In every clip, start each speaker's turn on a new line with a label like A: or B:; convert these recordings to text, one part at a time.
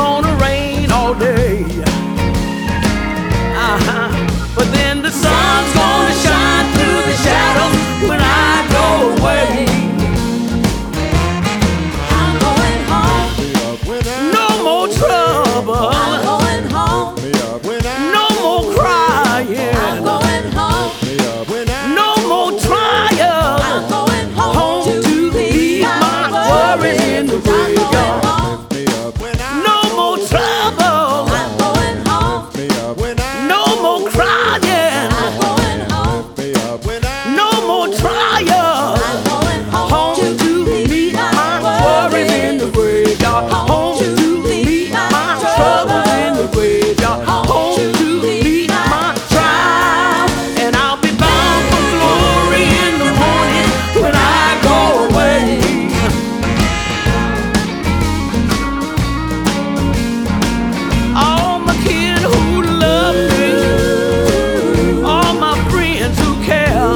A: gonna rain all day. But then the sun's gonna shine through the shadows when I go away.
B: I'm going home.
A: No more trouble.
B: I'm going home.
A: No more crying.
B: I'm going home.
A: No more trials.
B: I'm going home,
A: Home
B: to
A: to leave my worries in the graveyard. No more trouble.
B: I'm going home.
A: No more crying.
B: I'm going home.
A: No more trials.
B: I'm going home,
A: Home to leave my worries in the graveyard. Home to leave my troubles in the graveyard. Home to leave my trials. And I'll be bound for glory in the morning when I go away. All my kids who love me, all my friends who care,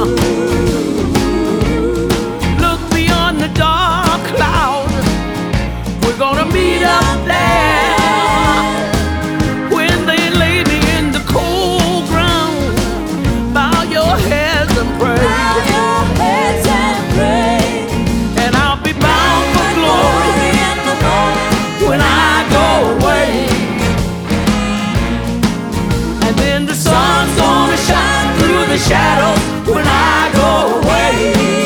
A: look beyond the dark clouds. We're gonna meet up there when they lay me in the cold ground. Bow your heads and pray,
B: Bow your heads and pray.
A: and I'll be bound for glory
B: In the morning,
A: when I go away. And then the sun's gonna shine through the shadows when I go away.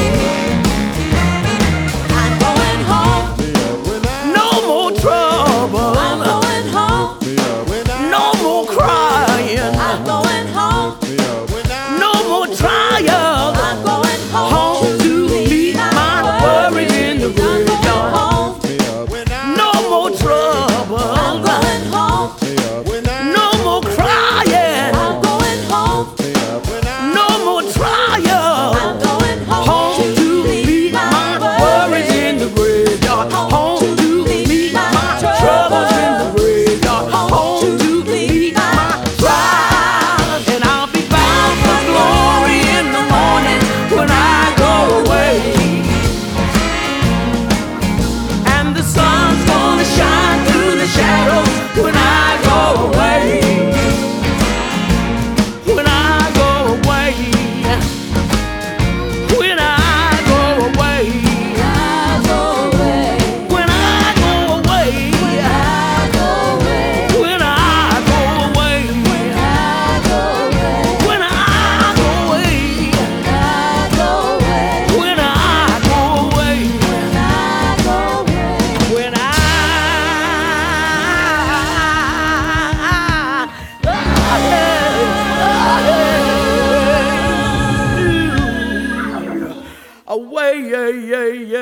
B: I'm going home.
A: No more trouble.
B: I'm going home.
A: No more crying.
B: I'm going home.
A: No more trials.
B: I'm going home.
A: Home to leave my worries in the graveyard.
B: Home.
A: No more trouble.
B: I'm going home.
A: No more crying.
B: I'm going home.
A: No more trials.
B: I'm going home.
A: Home to leave my worries in the graveyard. Home to leave my troubles in the graveyard. Home to leave my trials. And I'll be bound for glory in the morning when I go away. And the sun's gonna shine through the shadows when I go away. When I go away. When I go away.
B: I go away.
A: When I go away.
B: I go away.
A: When I go away.
B: I go away.
A: When I go away.
B: I go away.
A: When I go away.
B: I go away.
A: When away, yeah, yeah, yeah.